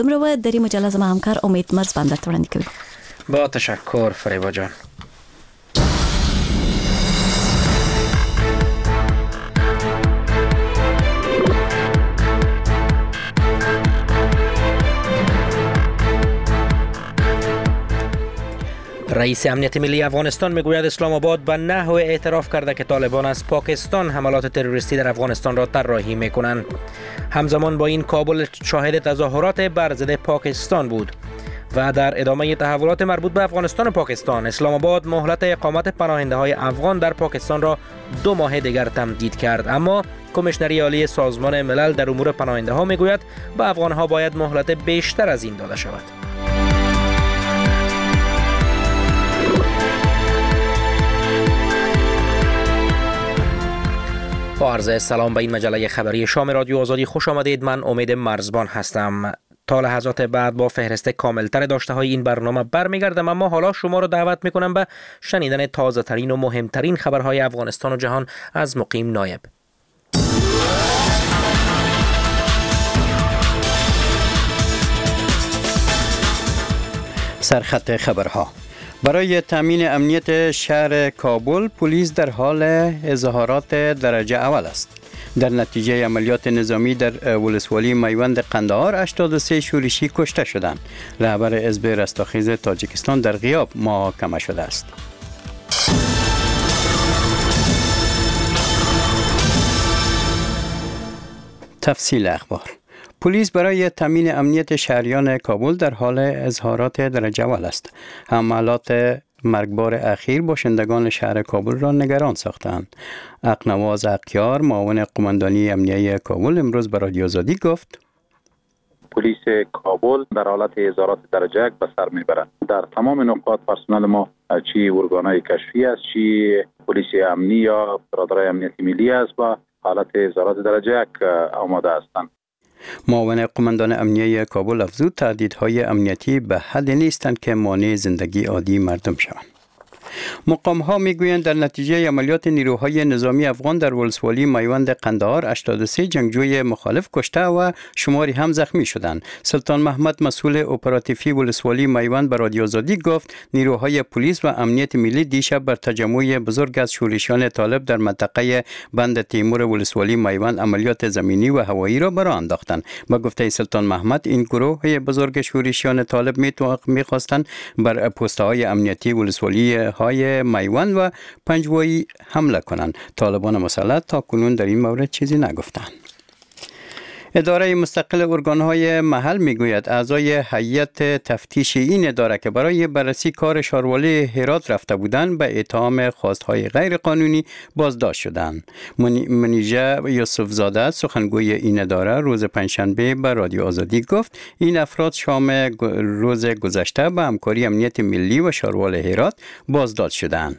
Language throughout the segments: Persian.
امروز در این مجله ما همکار امید مرز بنده تورانی کوي. با تشکر فریبا جان. رئیس امنیت ملی افغانستان میگوید اسلام آباد به نحو اعتراف کرده که طالبان از پاکستان حملات تروریستی در افغانستان را طراحی میکنند. همزمان با این کابل شاهد تظاهرات بر ضد پاکستان بود و در ادامه تحولات مربوط به افغانستان و پاکستان اسلام آباد مهلت اقامت پناهنده های افغان در پاکستان را 2 ماه دیگر تمدید کرد، اما کمیشنری عالی سازمان ملل در امور پناهنده ها میگوید به افغان ها باید مهلت بیشتر از این داده شود. با عرض سلام به این مجله خبری شام رادیو آزادی خوش آمدید. من امید مرزبان هستم. تا لحظات بعد با فهرست کاملتر داشته های این برنامه برمیگردم، اما حالا شما رو دعوت میکنم به شنیدن تازه ترین و مهمترین خبرهای افغانستان و جهان از مقیم نایب. سرخط خبرها: برای تامین امنیت شهر کابل، پلیس در حال اظهارات درجه اول است. در نتیجه عملیات نظامی در ولسوالی میوند قندهار 83 شورشی کشته شدند. رهبر حزب رستاخیز تاجیکستان در غیاب محاکمه شده است. تفصیل اخبار: پلیس برای تامین امنیت شهریان کابل در حال اظهارات درجه اول است. حملات مرگبار اخیر باشندگان شهر کابل را نگران ساختند. اقنواز اقیار، معاون قماندانی امنیه کابل، امروز به رادیو آزادی گفت پلیس کابل در حالت اظهارات درجه یک به سر میبرد. در تمام نقاط پرسنل ما، چی ارگانهای کشفی است، چی پلیس امنی یا برادرای امنیت ملی است، با حالت اظهارات درجه یک آماده هستند. معاون قماندان امنیه کابل افزود تهدیدهای امنیتی به حد نیستند که مانع زندگی عادی مردم شوند. مقام‌ها میگویند در نتیجه عملیات نیروهای نظامی افغان در ولسوالی میوند قندهار 83 جنگجوی مخالف کشته و شماری هم زخمی شدند. سلطان محمد مسئول اپراتیفی ولسوالی میوند به رادیو آزادی گفت نیروهای پلیس و امنیت ملی دیشب بر تجمع بزرگ از شورشیان طالب در منطقه بند تیمور ولسوالی میوند عملیات زمینی و هوایی را برآ انداختند. با گفته سلطان محمد، این گروه بزرگ شورشیان طالب می‌خواستند بر پست‌های امنیتی ولسوالی های میوند و پنجوایی حمله کنند. طالبان مسلح تا کنون در این مورد چیزی نگفتند. اداره مستقل ارگانهای محل میگوید اعضای هیئت تفتیش این اداره که برای بررسی کار شاروالی هرات رفته بودند به اتهام خواستهای غیر قانونی بازداشت شدند. منیژه یوسف زاده سخنگوی این اداره روز پنجشنبه به رادیو آزادی گفت این افراد شام روز گذشته به همکاری امنیت ملی و شاروال هرات بازداشت شدند.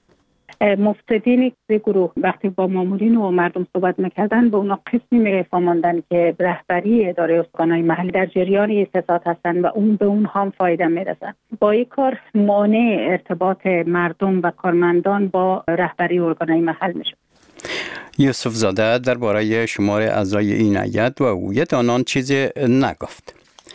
مفسدین گروه وقتی با مامورین و مردم صحبت میکردن به اونا قسمی میفهماندن که رهبری اداره اسکانای محلی در جریان استساعات هستن و اون به اونها هم فایده میرسن. با این کار مانع ارتباط مردم و کارمندان با رهبری ارگانای محل میشه. یوسف زاده درباره شمار اعضای این هیئت و هویت آنان چیزی نگفت.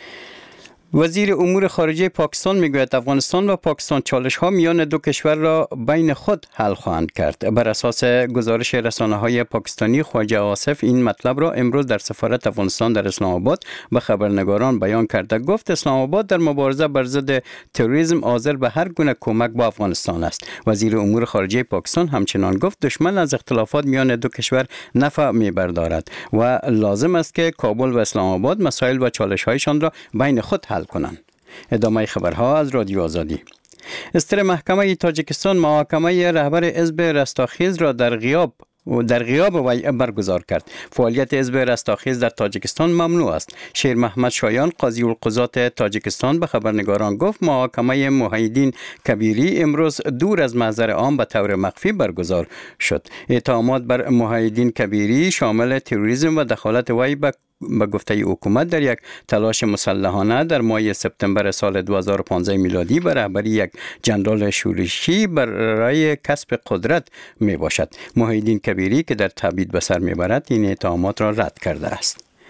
وزیر امور خارجه پاکستان میگوید افغانستان و پاکستان چالش ها میان دو کشور را بین خود حل خواهند کرد. بر اساس گزارش رسانه های پاکستانی، خواجه آصف این مطلب را امروز در سفارت افغانستان در اسلام آباد به خبرنگاران بیان کرده. گفت اسلام آباد در مبارزه بر ضد تروریسم حاضر به هر گونه کمک با افغانستان است. وزیر امور خارجه پاکستان همچنان گفت دشمن از اختلافات میان دو کشور نفع میبردارد و لازم است که کابل و اسلام آباد مسائل و چالش هایشان را بین خود حل کنند. ادامه خبرها از رادیو آزادی. استر محکمه تاجیکستان محاکمه رهبر حزب رستاخیز را در غیاب وی برگزار کرد. فعالیت حزب رستاخیز در تاجیکستان ممنوع است. شیر محمد شایان قاضی القضات تاجیکستان به خبرنگاران گفت محاکمه محیدین کبیری امروز دور از محضر عام به طور مخفی برگزار شد. اتهامات بر محیدین کبیری شامل تروریسم و دخالت وی به گفته حکومت در یک تلاش مسلحانه در ماه سپتامبر سال 2015 میلادی به رهبری یک جنرال شورشی برای کسب قدرت می باشد. محیدین کبیری که در تبعید به سر می برد این اتهامات را رد کرده است.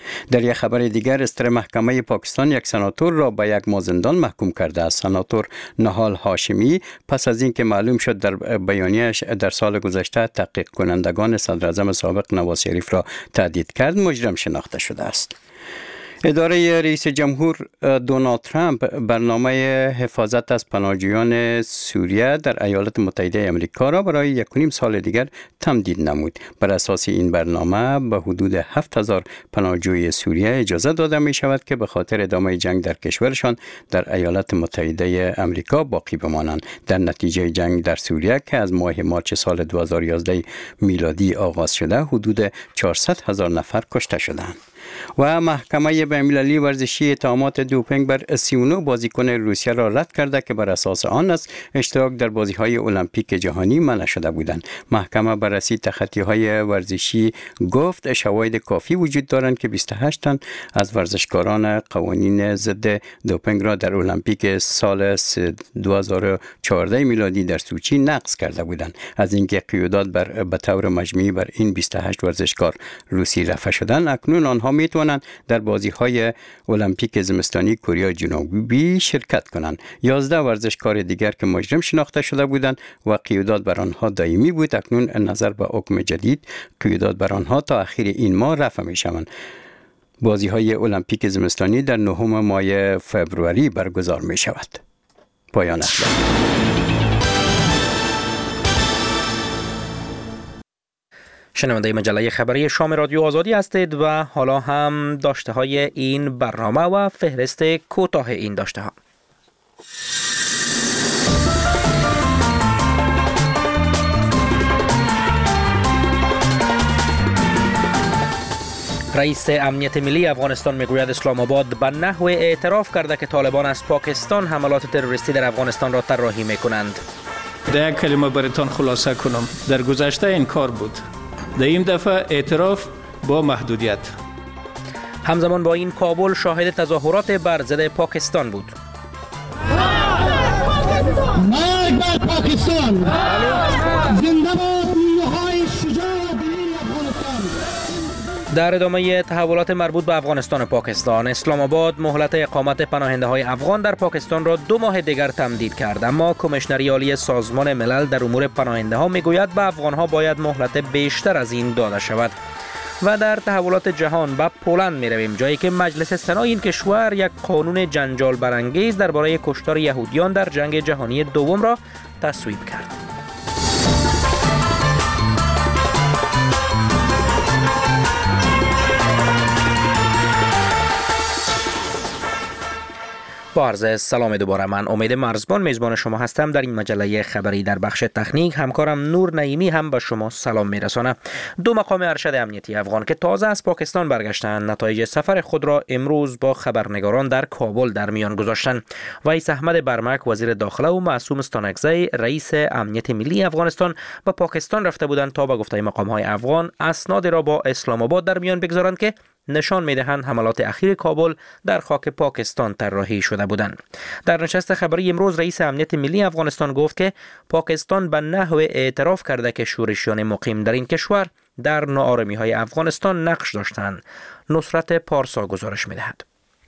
در یک خبر دیگر استر محکمه پاکستان یک سناتور را به 1 ماه زندان محکوم کرده است. سناتور نهال هاشمی پس از اینکه معلوم شد در بیانیه‌اش در سال گذشته تحقیق کنندگان صدر اعظم سابق نواز شریف را تهدید کرد، مجرم شناخته شده است. اداره رئیس جمهور دونالد ترامپ برنامه حفاظت از پناهجویان سوریه در ایالات متحده آمریکا را برای 1.5 سال دیگر تمدید نمود. بر اساس این برنامه به حدود 7000 پناهجوی سوریه اجازه داده می شود که به خاطر ادامه جنگ در کشورشان در ایالات متحده آمریکا باقی بمانند. در نتیجه جنگ در سوریه که از ماه مارچ سال 2011 میلادی آغاز شده، حدود 400,000 نفر کشته شدند. و محکمه بین‌المللی ورزشی اتهامات دوپینگ بر 39 بازیکن روسیه را رد کرده که بر اساس آن از اشتراک در بازی‌های المپیک جهانی منع شده بودند. محکمه بررسی تخطی‌های ورزشی گفت شواهد کافی وجود دارند که 28 تن از ورزشکاران قوانین ضد دوپینگ را در المپیک سال 2014 میلادی در سوچی نقض کرده بودند. از اینکه قیودات به طور مجموعی بر این 28 ورزشکار روسی رفع شدند، اکنون آنها میتوانند در بازی‌های المپیک زمستانی کره جنوبی شرکت کنند. 11 ورزشکار دیگر که مجرم شناخته شده بودند و قیودات بر آنها دائمی بود، اکنون نظر به حکم جدید قیودات بر آنها تا اخیر این ماه رفع می‌شوند. بازی‌های المپیک زمستانی در 9 ماه فوریه برگزار می‌شود. پایان اخبار. شنونده مجله خبری شام رادیو آزادی هستید و حالا هم داشته های این برنامه و فهرست کوتاه این داشته ها. رئیس امنیت ملی افغانستان میگوید اسلام آباد به نحو اعتراف کرده که طالبان از پاکستان حملات تروریستی در افغانستان را طراحی میکنند. در یک کلمه براتون خلاصه کنم، در گذشته این کار بود، در این دفعه اعتراف با محدودیت. همزمان با این کابل شاهد تظاهرات بر ضد پاکستان بود. مرگ بر پاکستان! زنده باد نیروهای شجاع ملی افغانستان! در ادامه تحولات مربوط به افغانستان و پاکستان، اسلام آباد مهلت اقامت پناهنده های افغان در پاکستان را 2 ماه دیگر تمدید کرد، اما کمیشنری عالی سازمان ملل در امور پناهنده ها میگوید به افغان ها باید مهلت بیشتر از این داده شود. و در تحولات جهان به پولند می رویم، جایی که مجلس سنا این کشور یک قانون جنجال برانگیز درباره کشتار یهودیان در جنگ جهانی دوم را تصویب کرد. با عرض سلام دوباره، من امید مرزبان میزبان شما هستم. در این مجله خبری در بخش تکنیک همکارم نور نعیمی هم به شما سلام میرسانه. 2 مقام ارشد امنیتی افغان که تازه از پاکستان برگشتند نتایج سفر خود را امروز با خبرنگاران در کابل در میان گذاشتند. ویس احمد برمک وزیر داخله و معصوم استانکزی رئیس امنیت ملی افغانستان به پاکستان رفته بودند تا به گفته مقام های افغان اسناد را با اسلام آباد در میان بگذارند که نشان می‌دهند حملات اخیر کابل در خاک پاکستان طراحی شده بودند. در نشست خبری امروز رئیس امنیت ملی افغانستان گفت که پاکستان به نحو اعتراف کرده که شورشیان مقیم در این کشور در ناآرامی‌های افغانستان نقش داشتند. نصرت پارسا گزارش می‌دهد.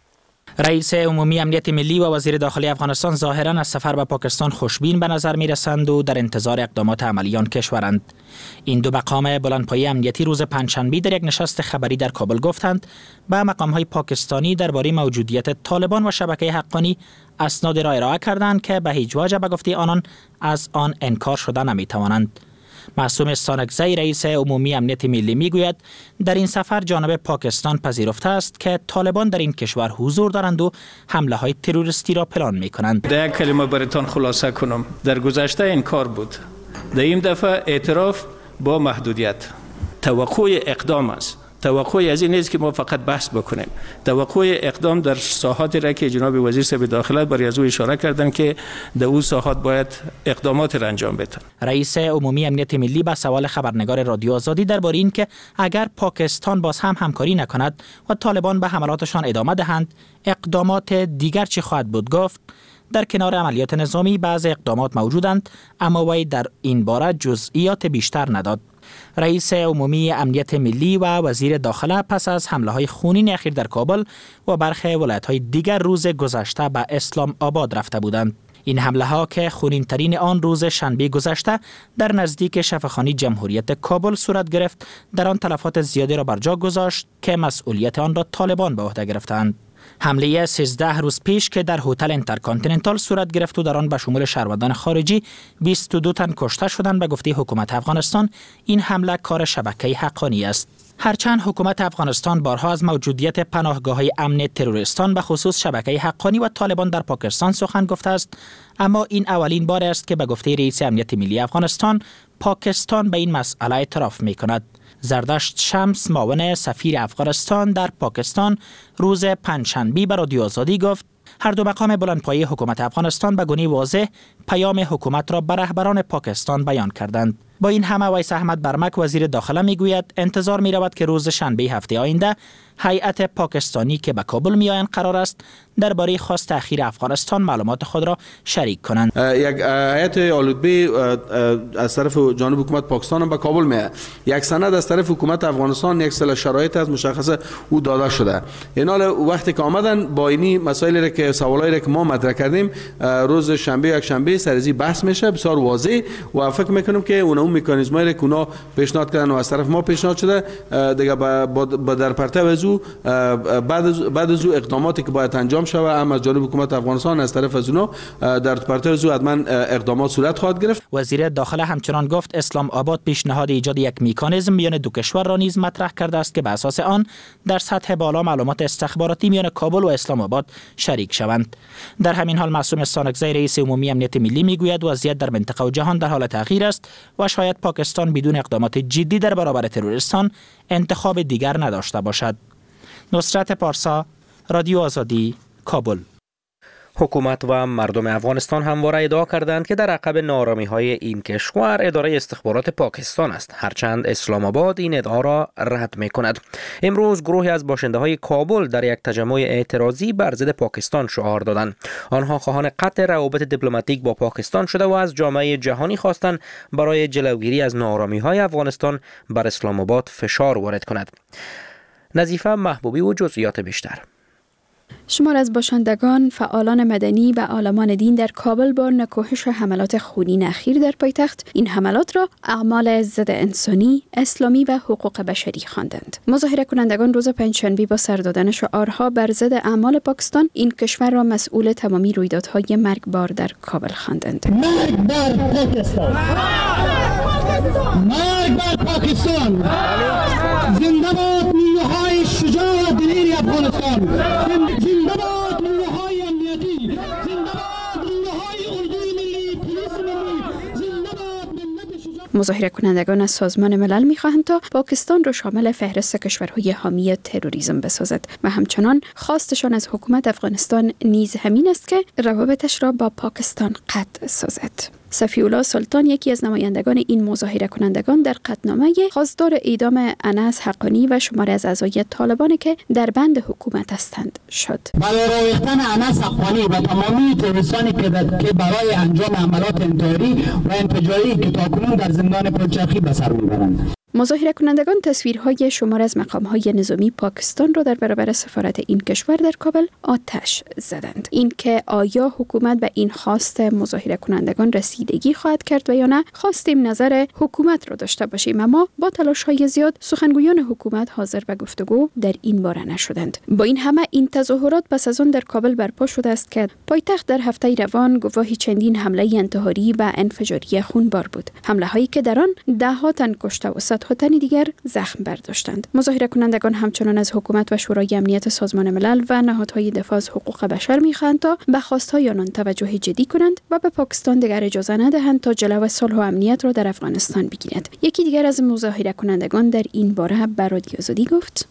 رئیس عمومی امنیت ملی و وزیر داخلی افغانستان ظاهراً از سفر به پاکستان خوشبین به نظر می رسند و در انتظار اقدامات عملی آن کشورند. این 2 مقام بلندپایه امنیتی روز پنجشنبه در یک نشست خبری در کابل گفتند به مقام‌های پاکستانی درباره موجودیت طالبان و شبکه حقانی اسناد را ارائه کردند که به هیچ وجه به گفته آنان از آن انکار شده نمی توانند. معصوم استانکزی رئیس عمومی امنیت ملی میگوید در این سفر جانب پاکستان پذیرفته است که طالبان در این کشور حضور دارند و حمله های تروریستی را پلان می کنند. در یک کلمه براتون خلاصه کنم، در گذشته این کار بود، در این دفعه اعتراف با محدودیت. توقع اقدام است. توقع از این نیست که ما فقط بحث بکنیم. توقع اقدام در ساحاتی را که جناب وزیر صاحب داخله برای از او اشاره کردن که در اون ساحات باید اقدامات را انجام بدن. رئیس عمومی امنیت ملی به سوال خبرنگار رادیو آزادی درباره این که اگر پاکستان باز هم همکاری نکند و طالبان به حملاتشان ادامه دهند اقدامات دیگر چه خواهد بود گفت در کنار عملیات نظامی بعض اقدامات موجودند، اما وی در این باره جزئیات بیشتر نداد. رئیس عمومی امنیت ملی و وزیر داخله پس از حمله‌های خونین اخیر در کابل و برخی ولایت‌های دیگر روز گذشته به اسلام آباد رفته بودند. این حمله ها که خونین ترین آن روز شنبه گذشته در نزدیک شفاخانه جمهوریت کابل صورت گرفت، در آن تلفات زیادی را بر جا گذاشت که مسئولیت آن را طالبان به عهده گرفتند. حمله 13 روز پیش که در هتل اینترکانتیننتال صورت گرفت و در آن به شمول شهروندان خارجی 22 تن کشته شدند، به گفته حکومت افغانستان این حمله کار شبکه حقانی است. هرچند حکومت افغانستان بارها از موجودیت پناهگاه‌های امن تروریستان به خصوص شبکه حقانی و طالبان در پاکستان سخن گفته است، اما این اولین بار است که به گفته رئیس امنیت ملی افغانستان پاکستان به این مسئله اعتراف می‌کند. زردشت شمس، معاون سفیر افغانستان در پاکستان، روز پنجشنبه به رادیو آزادی گفت هر دو مقام بلندپایه حکومت افغانستان به گونه واضح پیام حکومت را به رهبران پاکستان بیان کردند. با این همه ویس احمد برمک وزیر داخله میگوید انتظار می رود که روز شنبه هفته آینده هیئت پاکستانی که به کابل میآیند قرار است درباره خواست تأخیر افغانستان معلومات خود را شریک کنند. یک هیئت آلودبی از طرف جانب حکومت پاکستان به کابل میآید. یک سند از طرف حکومت افغانستان یک سری شرایط از مشخصه او داده شده. این حال وقتی که آمدن با اینی مسائلی را که سوالایی که ما مطرح کردیم روز شنبه یک شنبه سرزی بحث میشه بسیار واضح و فکر میکنم که اون مکانیزمایی را که اونا پیشنهاد کردن و از طرف ما پیشنهاد شده دیگه با در پرتو از او بعد از او اقداماتی که باید انجام شود هم از جانب حکومت افغانستان از طرف از اونا در پرتو از او حتما اقدامات صورت خواهد گرفت. وزیر داخله همچنان گفت اسلام آباد پیشنهاد ایجاد یک مکانیزم میان دو کشور را نیز مطرح کرده است که به اساس آن در سطح بالا معلومات استخباراتی میان کابل و اسلام آباد شریک شوند. در همین حال معصوم سانکزی رئیس عمومی امنیت ملی میگوید وضعیت در منطقه و جهان در حال تغییر است و شاید پاکستان بدون اقدامات جدی در برابر تروریستان انتخاب دیگر نداشته باشد. نصرت پارسا، رادیو آزادی، کابل. حکومت و مردم افغانستان همواره ادعا کردند که در عقب ناآرامی‌های این کشور اداره استخبارات پاکستان است، هرچند اسلام آباد این ادعا را رد می‌کند. امروز گروهی از باشنده‌های کابل در یک تجمع اعتراضی بر ضد پاکستان شعار دادند. آنها خواهان قطع روابط دیپلماتیک با پاکستان شده و از جامعه جهانی خواستند برای جلوگیری از ناآرامی‌های افغانستان بر اسلام آباد فشار وارد کند. نظیفه محبوبی و جزئیات بیشتر. شمار از باشندگان، فعالان مدنی و عالمان دین در کابل با نکوهش حملات خونین اخیر در پایتخت این حملات را اعمال ضد انسانی، اسلامی و حقوق بشری خواندند. مظاهره کنندگان روز پنجشنبه با سر دادن شعارها بر ضد اعمال پاکستان این کشور را مسئول تمامی رویدادهای مرگبار در کابل خواندند. مرگ بر پاکستان! مرگ بر پاکستان! زنده باد نیروهای شجاع و دلیر افغانستان! زنده باد نیروهای امنیتی! زنده باد نیروهای اردوی ملی، پلیس ملی! زنده باد ملت شجاع! مظاهره کنندگان از سازمان ملل می‌خواهند تا پاکستان را شامل فهرست کشورهای حامی تروریسم بسازد و همچنان خواستشان از حکومت افغانستان نیز همین است که روابطش را با پاکستان قطع سازد. صفی‌الله سلطان یکی از نمایندگان این مظاهره کنندگان در قطعنامه خواستار اعدام انس حقانی و شماری از اعضای طالبان که در بند حکومت هستند شد. برای رویختن انس حقانی و تمامی تروریستانی که برای انجام عملات انتحاری و انفجاری که تاکنون در زندان پلچرخی به سر میبرند. مظاهره کنندگان تصویرهای شمار از مقامهای نظامی پاکستان را در برابر سفارت این کشور در کابل آتش زدند. این که آیا حکومت به این خواست مظاهره کنندگان رسیدگی خواهد کرد و یا نه خواستیم نظر حکومت را داشته باشیم، اما با تلاش‌های زیاد سخنگویان حکومت حاضر به گفتگو در این باره نشدند. با این همه این تظاهرات پس از آن در کابل برپا شده است که پایتخت در هفته روان گواهی چندین حمله انتحاری و انفجاری خونبار بود، حمله‌هایی که در آن ده‌ها تن کشته و صدها تن دیگر زخم برداشتند. مظاهره کنندگان همچنان از حکومت و شورای امنیت سازمان ملل و نهادهای دفاع از حقوق بشر می‌خواهند تا به خواست‌های آنان توجه جدی کنند و به پاکستان دیگر اجازه ندهند تا جلو صلح و امنیت را در افغانستان بگیرد. یکی دیگر از مظاهره کنندگان در این باره به رادیو آزادی گفت: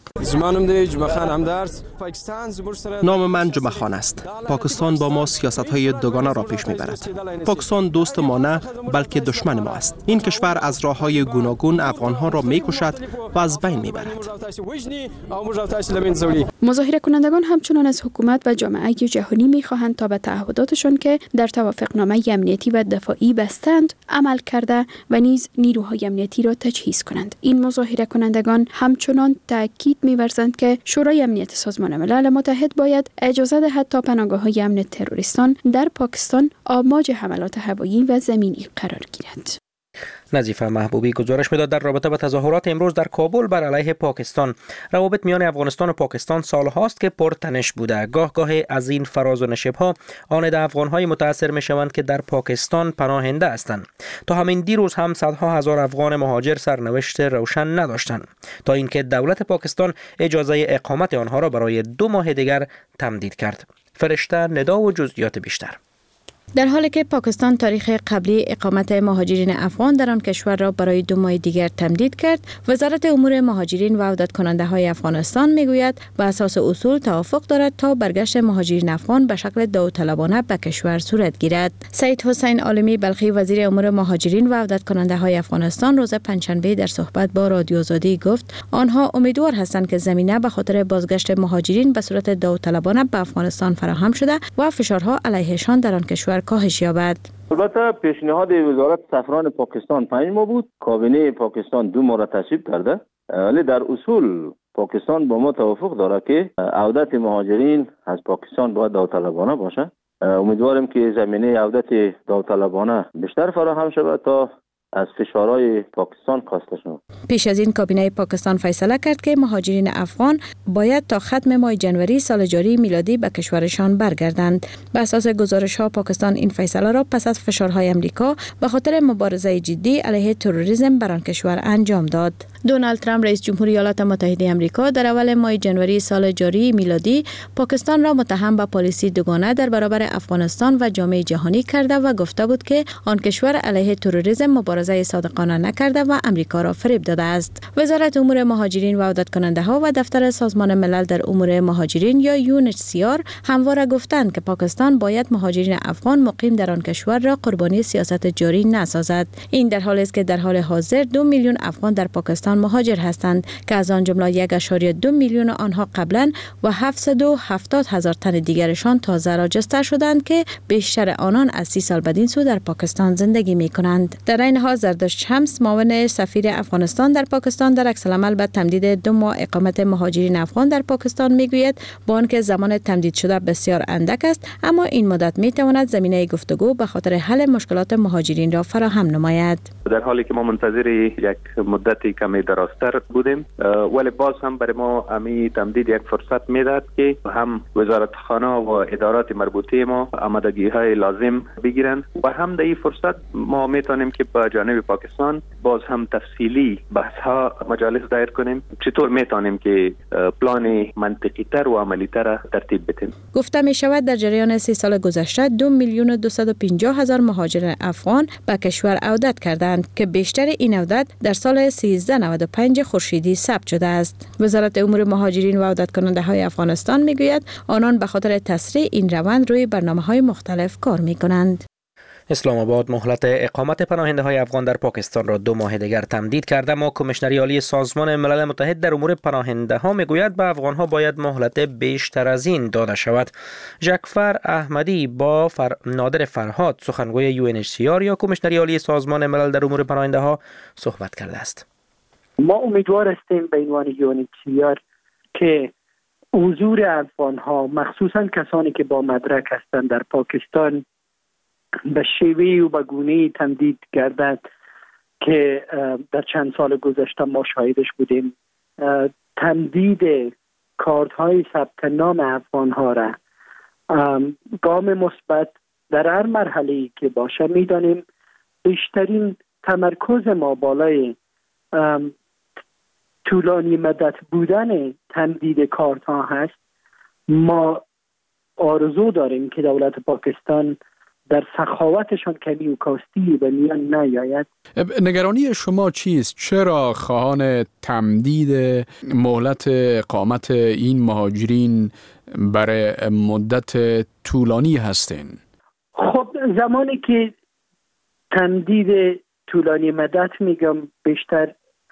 نام من جمعه خان است. پاکستان با ما سیاست‌های دوگانه را پیش می‌برد. پاکستان دوست ما نه بلکه دشمن ما است. این کشور از راه‌های گوناگون افغان‌ها آنها را می‌کشد و از بین می‌برد. مظاهره کنندگان همچنان از حکومت و جامعه جهانی می‌خواهند تا به تعهداتشان که در توافقنامه امنیتی و دفاعی بستند عمل کرده و نیز نیروهای امنیتی را تجهیز کنند. این مظاهره کنندگان همچنان تاکید می‌ورزند که شورای امنیت سازمان ملل متحد باید اجازه دهد تا پناهگاه‌های امن تروریستان در پاکستان آماج حملات هوایی و زمینی قرار گیرد. نظیفه محبوبی گزارش میداد در رابطه با تظاهرات امروز در کابل بر علیه پاکستان. روابط میان افغانستان و پاکستان سالهاست که پرتنش بوده. گاه از این فراز و نشیب‌ها آن در افغان‌های متاثر میشوند که در پاکستان پناهنده هستند. تا همین دیروز هم صدها هزار افغان مهاجر سرنوشت روشن نداشتند تا اینکه دولت پاکستان اجازه اقامت آنها را برای 2 ماه دیگر تمدید کرد. فرشته ندا و جزئیات بیشتر. در حالی که پاکستان تاریخ قبلی اقامت مهاجرین افغان در آن کشور را برای 2 ماه دیگر تمدید کرد، وزارت امور مهاجرین و عودت کننده های افغانستان میگوید بر اساس اصول توافق دارد تا برگشت مهاجرین افغان به شکل داوطلبانه به کشور صورت گیرد. سید حسین عالمی بلخی وزیر امور مهاجرین و عودت کننده های افغانستان روز پنجشنبه در صحبت با رادیو آزادی گفت آنها امیدوار هستند که زمینه به خاطر بازگشت مهاجرین به صورت داوطلبانه به افغانستان فراهم شده و فشارها علیهشان در آن کشور کاهش یابد. البته پیشنهاد وزارت سفران پاکستان 5 ماه بود. کابینه پاکستان 2 ماه را تصویب کرده، ولی در اصول پاکستان با ما توافق دارد که عودت مهاجرین از پاکستان باید داوطلبانه باشه. امیدواریم که زمینه عودت داوطلبانه بیشتر فراهم شود تا از فشارهای پاکستان کاسته شد. پیش از این کابینه پاکستان فیصله کرد که مهاجرین افغان باید تا ختم ماه جنوری سال جاری میلادی به کشورشان برگردند. به اساس گزارش‌ها پاکستان این فیصله را پس از فشارهای امریکا به خاطر مبارزه جدی علیه تروریسم بر آن کشور انجام داد. دونالد ترامپ رئیس جمهور ایالات متحده آمریکا در اول ماه جنوری سال جاری میلادی پاکستان را متهم به پالیسی دوگانه در برابر افغانستان و جامعه جهانی کرده و گفته بود که آن کشور علیه تروریسم مبارزه صادقانه نکرده و امریکا را فریب داده است. وزارت امور مهاجرین و عودت کننده ها و دفتر سازمان ملل در امور مهاجرین یا UNHCR همواره گفتند که پاکستان باید مهاجرین افغان مقیم در آن کشور را قربانی سیاست جاری نسازد. این در حالی است که در حال حاضر 2 میلیون افغان در پاکستان مهاجر هستند که از آن جمله 1.2 میلیون آنها قبلا و 770,000 تن دیگرشان تازه راجستر شدند که بیشتر آنان از 30 سال بدین سو در پاکستان زندگی می کنند. در این حال زردشت شمس معاون سفیر افغانستان در پاکستان در عکس العمل به تمدید 2 ماه اقامت مهاجرین افغان در پاکستان میگوید با آنکه زمان تمدید شده بسیار اندک است، اما این مدت میتواند زمینه گفتگو به خاطر حل مشکلات مهاجرین را فراهم نماید. در حالی که ما منتظر یک مدتی کمی درازتر بودیم، ولی باز هم برای ما امی تمدید یک فرصت میداد که هم وزارتخانه و ادارات مربوطه ما آمادگی های لازم بگیرند و هم در این فرصت ما میتونیم که با جانب پاکستان باز هم تفصیلی بحث ها مجالس دایر کنیم، چطور میتونیم که پلان منطقی تر و عملی تر ترتیب بدیم. گفته می شود در جریان 3 سال گذشته 2,250,000 مهاجر افغان به کشور عودت کردند که بیشتر این عودت در سال 1395 خورشیدی ثبت شده است. وزارت امور مهاجرین و عودت کننده های افغانستان میگوید آنان به خاطر تسریع این روند روی برنامه‌های مختلف کار میکنند. اسلام آباد مهلت اقامت پناهنده های افغان در پاکستان را 2 ماه دیگر تمدید کرده، اما کمیشنری عالی سازمان ملل متحد در امور پناهنده ها میگوید به افغان ها باید مهلت بیشتر از این داده شود. جعفر احمدی با نادر فرهاد سخنگوی UNHCR یا کمیشنری عالی سازمان ملل در امور پناهنده ها صحبت کرده است. ما امیدوار هستیم به عنوان UNHCR که حضور افغان ها مخصوصا کسانی که با مدرک هستند در پاکستان به شیوه و به گونه‌ای تمدید گردد که در چند سال گذشته ما شاهدش بودیم. تمدید کارت‌های ثبت نام افغان‌ها را گام مثبت در هر مرحله‌ای که باشه می‌دانیم بیشترین تمرکز ما بالای طولانی مدت بودن تمدید کارت‌ها هست. ما آرزو داریم که دولت پاکستان در سخاوتشان کمی و کاستی به میان نیاید. نگرانی شما چیست؟ چرا خواهان تمدید مهلت اقامت این مهاجرین برای مدت طولانی هستین؟ خب زمانی که تمدید طولانی مدت میگم بیشتر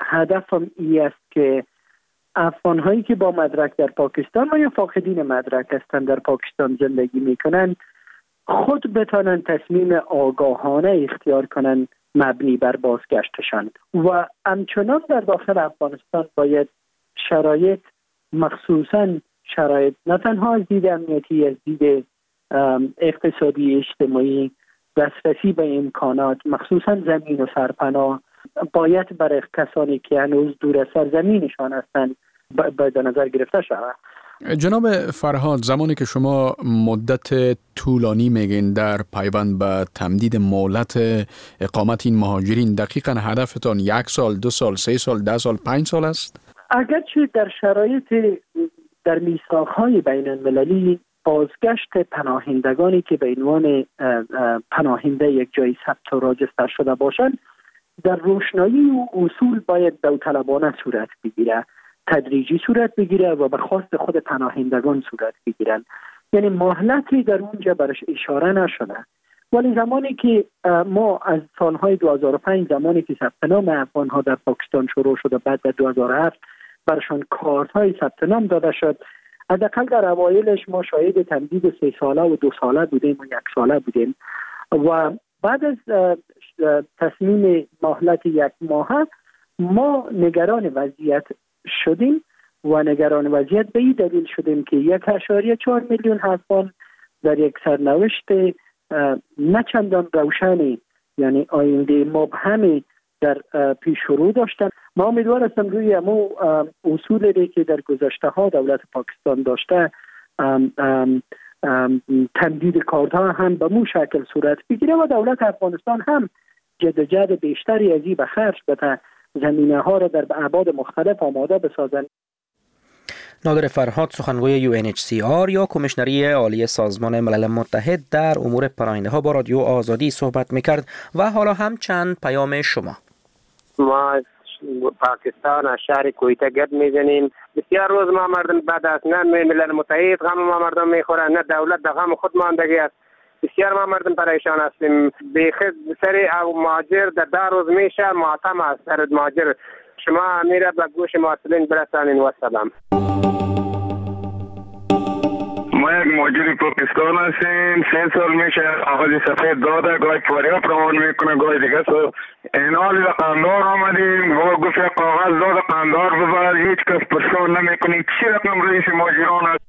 هدفم این است که افغان هایی که با مدرک در پاکستان و یا فاقدین مدرک هستند در پاکستان زندگی میکنند خود بتانند تصمیم آگاهانه اختیار کنند مبنی بر بازگشتشان و همچنان در داخل افغانستان باید شرایط مخصوصاً شرایط نه تنها از دید امنیتی از دید اقتصادی اجتماعی دسترسی به امکانات مخصوصاً زمین و سرپناه باید برای کسانی که هنوز دور از سرزمینشان هستند به نظر گرفته شود. جناب فرهاد، زمانی که شما مدت طولانی میگین در پیوند به تمدید مهلت اقامت این مهاجرین، دقیقاً هدفتان 1 سال، 2 سال، 3 سال، 10 سال، 5 سال است؟ اگرچه در شرایط در میثاق‌های بین المللی بازگشت پناهندگانی که به عنوان پناهنده یک جای ثبت و راجستر شده باشند در روشنایی و اصول باید داوطلبانه صورت بگیره، تدریجی صورت بگیره و به خواست خود پناهندگان صورت بگیرن. یعنی مهلتی در اونجا برش اشاره نشده. ولی زمانی که ما از سالهای 2005 زمانی که ثبت نام افغان‌ها در پاکستان شروع شده، بعد در 2007 برشان کارت‌های ثبت نام داده شد، حداقل در اوایلش ما شاهد تمدید 3 ساله و 2 ساله بودیم و 1 ساله بودیم و بعد از تصمیم مهلت 1 ماه ما نگران وضعیت شدیم و نگران وضعیت به این دلیل شدیم که 1.4 میلیون افغان در یک سرنوشت نه چندان روشنی، یعنی آینده مبهمی در پیش رو داشتن. ما امیدوار هستم روی امو اصولی که در گذشته ها دولت پاکستان داشته تمدید کارت‌ها هم به مو شکل صورت بگیره و دولت افغانستان هم جدوجهد بیشتری از این به خرج بده زمینه ها را در ابعاد مختلف آماده بسازند. نادر فرهاد، سخنگوی UNHCR یا کمیشنری عالی سازمان ملل متحد در امور پناهنده ها، با رادیو آزادی صحبت میکرد. و حالا هم چند پیام شما. ما از پاکستان از شهر کویته گرد میزنیم. بسیار روز ما مردم بعد از نه ملل متحد غم ما مردم میخورن، نه دولت در غم خود ماندگی است. بسیار ما مردم پریشان هستیم. بیخود سر مهاجر در روز میشه معتم است. سر مهاجر شما میره به گوش مسئولین برسانین و سلام. ما یک مهاجر پاکستان هستیم. 3 سال میشه آغاز سفید داده، گاهی فاریاب روان میکنه، گاهی دیگه این حال قندار آمدیم و گفت کاغذ داده قندار ببر، هیچ کس پرسان نمیکنی. چی رقم رئیس مهاجران است؟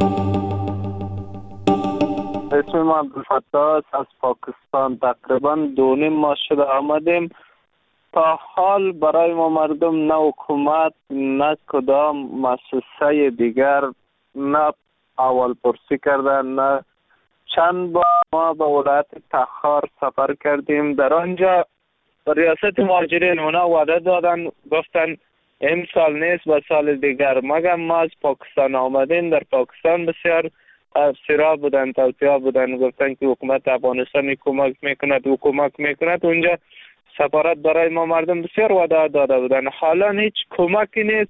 اسم من عبدالفتاح از پاکستان. تقریبا 2.5 ماه شده آمدیم. تا حال برای ما مردم نه حکومت نه کدام مؤسسه دیگر نه اول پرسی کردن، نه چند بار ما به ولایت تخار سفر کردیم. در آنجا ریاست مهاجرین اونا وعده دادن، گفتن این سال نیست و سال دیگر. مگر ما از پاکستان آمدیم، در پاکستان بسیار تفسیرها بودن، توصیه‌ها بودن، گفتن که حکومت افغانستان کمک میکند. اونجا سفارت برای ما مردم بسیار وعده داده بودن، حالا هیچ کمکی نیست.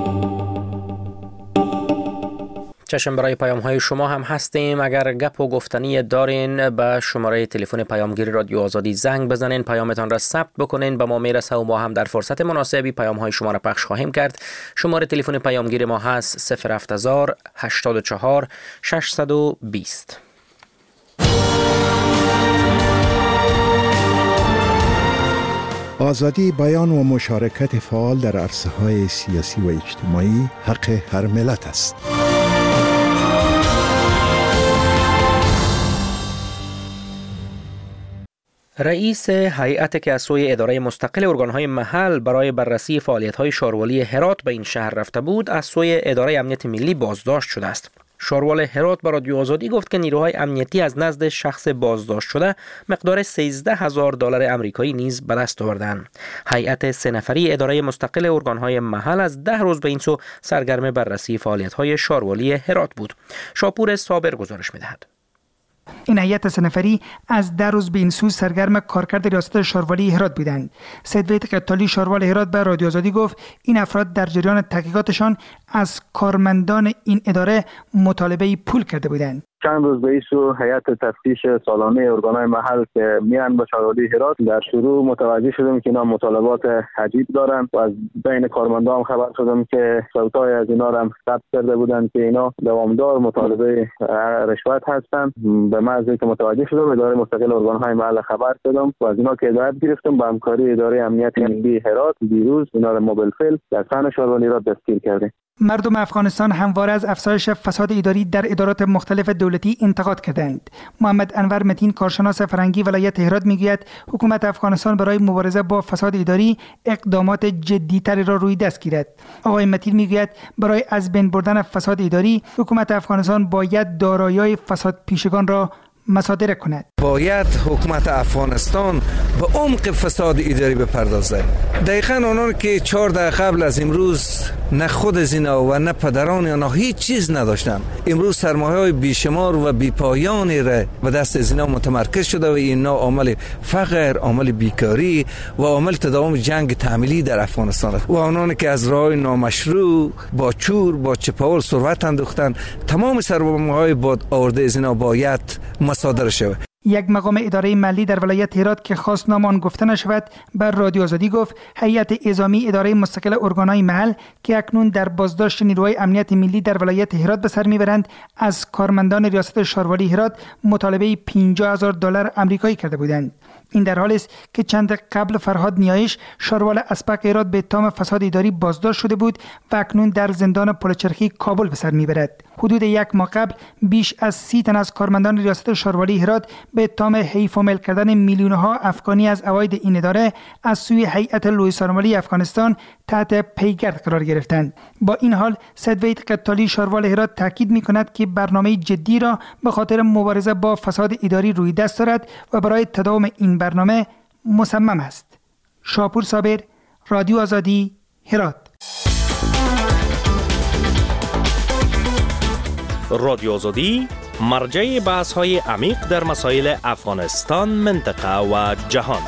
چشم برای پیام های شما هم هستیم. اگر گپ و گفتنی دارین به شماره تلفن پیامگیر رادیو آزادی زنگ بزنین، پیامتان را ثبت بکنین، به ما میرسه و ما هم در فرصت مناسبی پیام های شما را پخش خواهیم کرد. شماره تلفن پیامگیر ما هست 070 84 620. آزادی بیان و مشارکت فعال در عرصه‌های سیاسی و اجتماعی حق هر ملت است. رئیس هیئت که از سوی اداره مستقل ارگان‌های محل برای بررسی فعالیت‌های شاروالی هرات به این شهر رفته بود، از سوی اداره امنیت ملی بازداشت شده است. شاروال هرات با رادیو آزادی گفت که نیروهای امنیتی از نزد شخص بازداشت شده مقدار $13,000 آمریکایی نیز به دست آوردند. هیئت 3 نفری اداره مستقل ارگان‌های محل از 10 روز به این سو سرگرم بررسی فعالیت‌های شاروالی هرات بود. شاپور صابر گزارش می‌دهد. این هیئت 3 نفری از 10 روز به این سو سرگرم کارکرد ریاست شاروالی هرات بودند. سید وحید قتالی شاروال هرات به رادیو آزادی گفت این افراد در جریان تحقیقاتشان از کارمندان این اداره مطالبه پول کرده بودند. چند روز به ایسو هیئت تفتیش سالانه ارگانهای محل که میان به شهرداری هرات در شروع متوجه شدم که اینا مطالبات عجیب دارن و از بین کارمندان خبر شدم که صوتای از اینا را ثبت کرده بودن که اینا دوامدار مطالبه رشوت هستند. به محض اینکه متوجه شدم اداره مستقل ارگانهای محل خبر دادم و از اینا که هدایت گرفتم با همکاری اداره امنیت ملی هرات دیروز اینا را موبایل فیل در سحن شهرداری هرات دستگیر کردیم. مردم افغانستان همواره از افزایش فساد اداری در ادارات مختلف دولتی انتقاد کردند. محمد انور متین کارشناس فرهنگی ولایت هرات میگوید حکومت افغانستان برای مبارزه با فساد اداری اقدامات جدی‌تری را روی دست گیرد. آقای متین میگوید برای از بین بردن فساد اداری حکومت افغانستان باید دارایی‌های فساد پیشگان را مصادره کند. باید حکومت افغانستان به عمق فساد اداری بپردازد. دقیقاً آنان که 4 دقیقه قبل از امروز نه خود از اینا و نه پدران اینا هیچ چیز نداشتن، امروز سرمایه‌های بیشمار و بیپایانی را به دست از اینا متمرکز شده و اینا عامل فقر، عامل بیکاری و عامل تداوم جنگ تعمیلی در افغانستان است. و آنان که از راه نامشروع با چور با چپاول ثروت اندوختن، تمام سرمایه‌های باد آورده از اینا باید مصادره شود. یک مقام اداره ملی در ولایت هرات که خواست نام آن گفته نشود بر رادیو آزادی گفت هیئت اعزامی اداره مستقل ارگانهای محل که اکنون در بازداشت نیروهای امنیت ملی در ولایت هرات به سر میبرند از کارمندان ریاست شهرواری هرات مطالبه $50,000 آمریکایی کرده بودند. این در حالی است که چند قبل فرهاد نیایش شاروال اسپق هرات به اتهام فساد اداری بازداشت شده بود و اکنون در زندان پلچرخی کابل به سر میبرد. حدود 1 ماه قبل بیش از 30 تن از کارمندان ریاست شهرواری هرات به اتهام حیف و مل کردن میلیون‌ها افغانی از عواید این اداره از سوی هیئت لویسانمالی افغانستان تحت پیگرد قرار گرفتند. با این حال سید وحید قتالی شاروال هرات تاکید می‌کند که برنامه جدی را به خاطر مبارزه با فساد اداری روی دست دارد و برای تداوم این برنامه مصمم است. شاپور صابر، رادیو آزادی، هرات. رادیو آزادی مرجع بحث‌های عمیق در مسائل افغانستان، منطقه و جهان.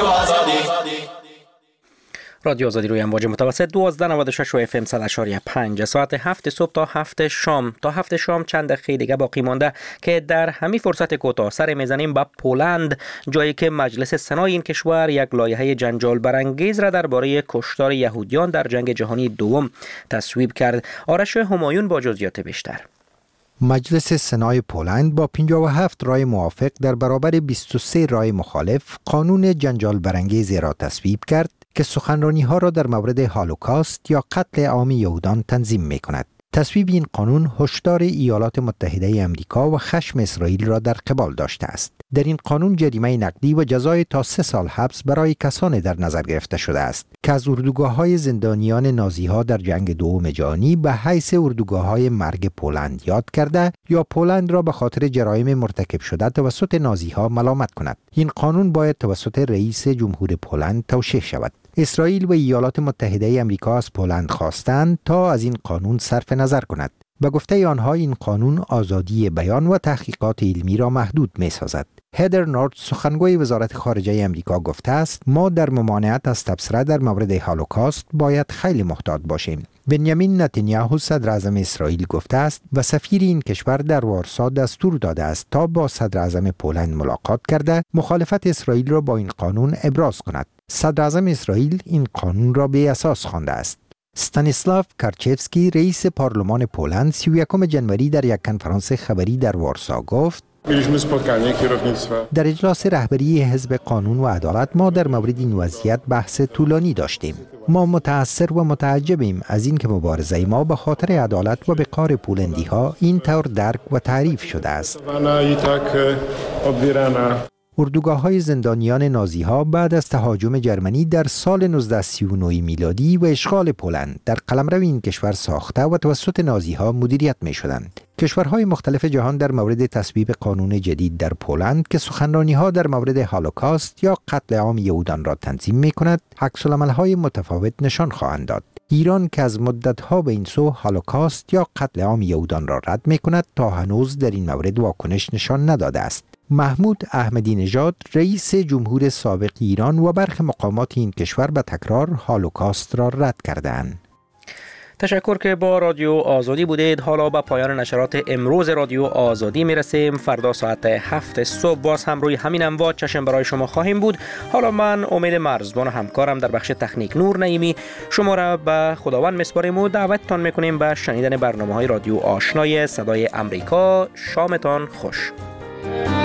رادیو آزادی روی امواج متوسط 1296 و FM 100.5 ساعت 7 صبح تا 7 شام. تا 7 شام چند دقیقه دیگه باقی مانده که در همین فرصت کوتاه سر میزنیم به پولند، جایی که مجلس سنای این کشور یک لایحه جنجال برانگیز را درباره کشتار یهودیان در جنگ جهانی دوم تصویب کرد. آرش همایون با جزئیات بیشتر. مجلس سنای پولند با 57 رای موافق در برابر 23 رای مخالف قانون جنجال برانگیزی را تصویب کرد که سخنرانی‌ها را در مورد هولوکاست یا قتل عام یهودان تنظیم می‌کند. تصویب این قانون هشدار ایالات متحده آمریکا و خشم اسرائیل را در قبال داشته است. در این قانون جریمه نقدی و جزای تا 3 سال حبس برای کسانی در نظر گرفته شده است که از اردوگاه‌های زندانیان نازی‌ها در جنگ دوم جهانی به حیث اردوگاه‌های مرگ پولند یاد کرده یا پولند را به خاطر جرایم مرتکب شده توسط نازی‌ها ملامت کند. این قانون باید توسط رئیس جمهور پولند توشیح شود. اسرائیل و ایالات متحده آمریکا از پولند خواستند تا از این قانون صرف نظر کند. به گفته آنها این قانون آزادی بیان و تحقیقات علمی را محدود می‌سازد. هدر نورت سخنگوی وزارت خارجه آمریکا گفته است ما در ممانعت از تبصره در مورد هولوکاست باید خیلی محتاط باشیم. بنیامین نتانیاهو صدر اعظم اسرائیل گفته است و سفیر این کشور در وارسا دستور داده است تا با صدر اعظم پولند ملاقات کرده مخالفت اسرائیل را با این قانون ابراز کند. صدر اعظم اسرائیل این قانون را بی اساس خوانده است. استانیسلاو کارچفسکی رئیس پارلمان پولند 31 جنوری در یک کنفرانس خبری در وارسا گفت در اجلاس رهبری حزب قانون و عدالت ما در مورد این وضعیت بحث طولانی داشتیم. ما متأثر و متعجبیم از اینکه مبارزه ما به خاطر عدالت و بقار پولندی ها این طور درک و تعریف شده است. اردوگاه‌های زندانیان نازی‌ها بعد از تهاجم جرمنی در سال 1939 میلادی و اشغال پولند در قلمرو این کشور ساخته و توسط نازی‌ها مدیریت می‌شدند. کشورهای مختلف جهان در مورد تصویب قانون جدید در پولند که سخنرانی‌ها در مورد هولوکاست یا قتل عام یهودان را تنظیم می‌کند، عکس‌العمل‌های متفاوت نشان خواهند داد. ایران که از مدت‌ها به این سو هولوکاست یا قتل عام یهودان را رد می‌کند تا هنوز در این مورد واکنش نشان نداده است. محمود احمدی نژاد رئیس جمهور سابق ایران و برخی مقامات این کشور به تکرار هولوکاست را رد کردند. تشکر که با رادیو آزادی بودید. حالا به پایان نشرات امروز رادیو آزادی میرسیم. فردا ساعت 7 صبح باز هم روی همین امواج چشم برای شما خواهیم بود. حالا من امید مرزبان و همکارم در بخش تکنیک نور نعیمی شما را به خداوند میسپاریم و دعوتتان میکنیم به شنیدن برنامه‌های رادیو آشنای صدای امریکا. شامتان خوش.